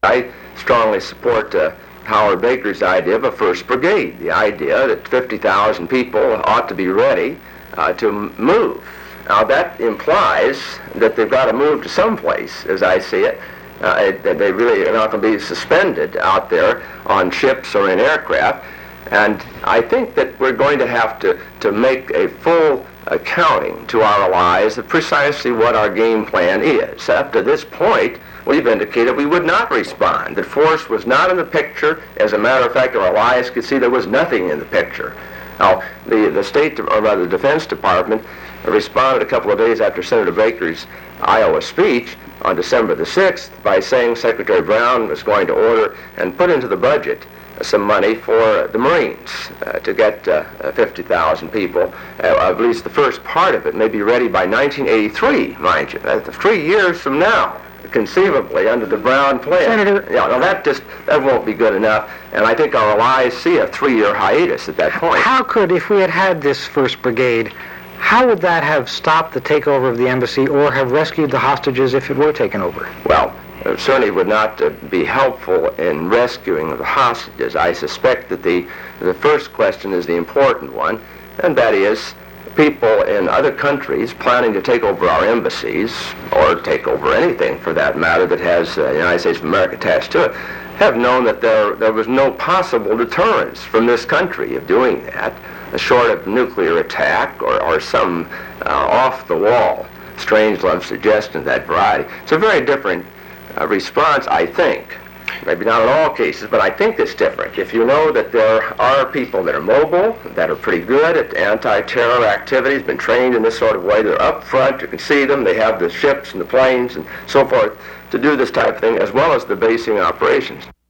I strongly support Howard Baker's idea of a first brigade, the idea that 50,000 people ought to be ready to move. Now that implies that they've got to move to someplace, as I see it. That they really are not going to be suspended out there on ships or in aircraft. And I think that we're going to have to make a full accounting to our allies of precisely what our game plan is. Up to this point, we've indicated we would not respond, that force was not in the picture. As a matter of fact, our allies could see there was nothing in the picture. Now, the State, or rather the Defense Department, responded a couple of days after Senator Baker's Iowa speech on December the 6th by saying Secretary Brown was going to order and put into the budget some money for the Marines to get 50,000 people. At least the first part of it may be ready by 1983, mind you. That's 3 years from now, conceivably, under the Brown plan. Senator, yeah, no, that won't be good enough, and I think our allies see a 3-year hiatus at that point. How could, if we had had this first brigade, how would that have stopped the takeover of the embassy or have rescued the hostages if it were taken over? Well, it certainly would not be helpful in rescuing the hostages. I suspect that the first question is the important one, and that is people in other countries planning to take over our embassies, or take over anything for that matter that has the United States of America attached to it, have known that there was no possible deterrence from this country of doing that, short of nuclear attack or some off-the-wall strange love suggestion of that variety. It's a very different response, I think. Maybe not in all cases, but I think it's different. If you know that there are people that are mobile, that are pretty good at anti-terror activities, been trained in this sort of way, they're up front, you can see them, they have the ships and the planes and so forth to do this type of thing, as well as the basing operations.